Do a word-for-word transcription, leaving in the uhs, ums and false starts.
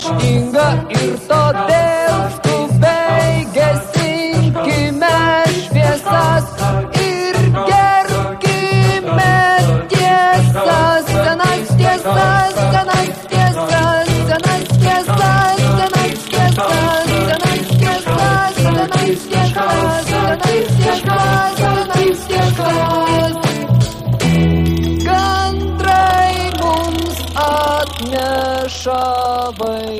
Inga ir todėl skubiai gesinkime šviesas ir gerbkime tiesas, senas tiesas, senas tiesas, senas tiesas, senas tiesas, senas tiesas, senas tiesas, senas tiesas, senas tiesas. Gandrai mums atneša vaikus.